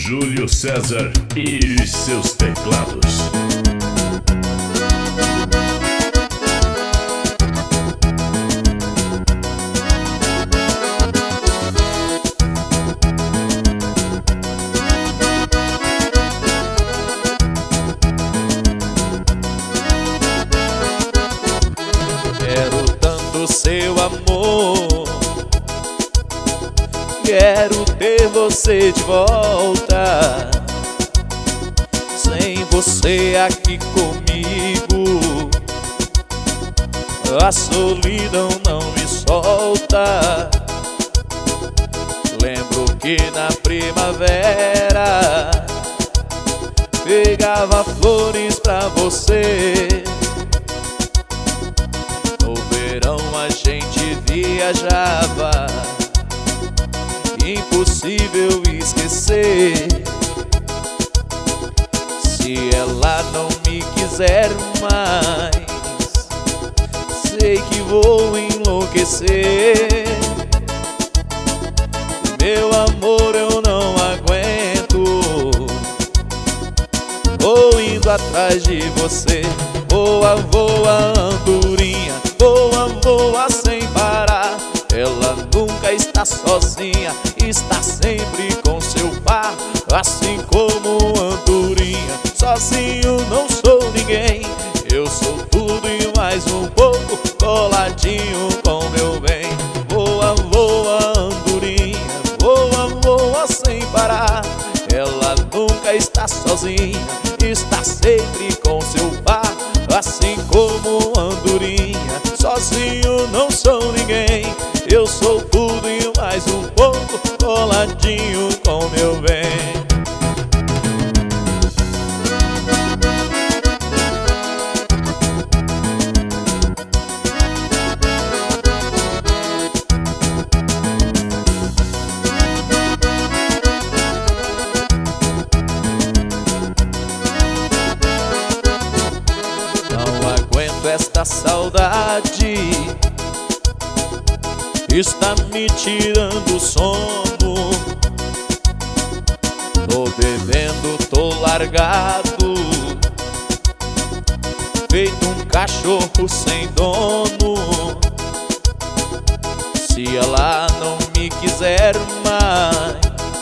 Júlio César e seus teclados. Quero tanto seu amor, quero ter você de volta. Sem você aqui comigo, a solidão não me solta. Lembro que na primavera pegava flores pra você. No verão a gente viajava, impossível esquecer. Se ela não me quiser mais, sei que vou enlouquecer. Meu amor, eu não aguento, vou indo atrás de você. Voa, voa, andorinha, voa, voa sem parar. Ela nunca está sozinha, está sempre com seu par. Assim como andorinha, sozinho não sou ninguém. Eu sou tudo e mais um pouco, coladinho com meu bem. Voa, voa, andorinha, voa, voa sem parar. Ela nunca está sozinha, está sempre com seu par. Assim como andorinha, sozinho não sou ninguém. Eu sou tudo e mais um pouco, coladinho com meu bem. Não aguento esta saudade, está me tirando o sono. Tô bebendo, tô largado, feito um cachorro sem dono. Se ela não me quiser mais,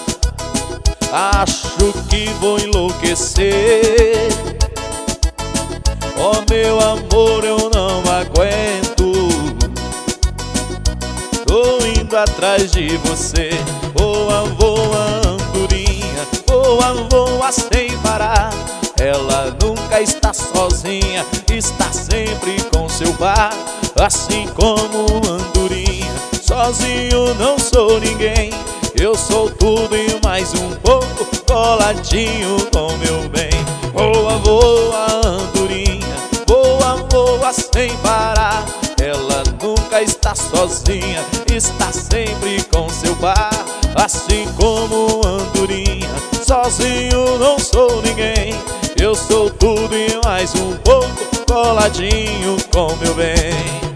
acho que vou enlouquecer. Oh meu amor, eu não aguento, tô indo atrás de você. Voa, voa, andorinha, voa, voa sem parar. Ela nunca está sozinha, está sempre com seu par. Assim como andorinha, sozinho não sou ninguém. Eu sou tudo e mais um pouco, coladinho com meu bem. Voa, voa, andorinha, voa, voa sem parar. Ela nunca está sozinha, está sempre com seu par. Assim como andorinha, sozinho não sou ninguém. Eu sou tudo e mais um pouco, coladinho com meu bem.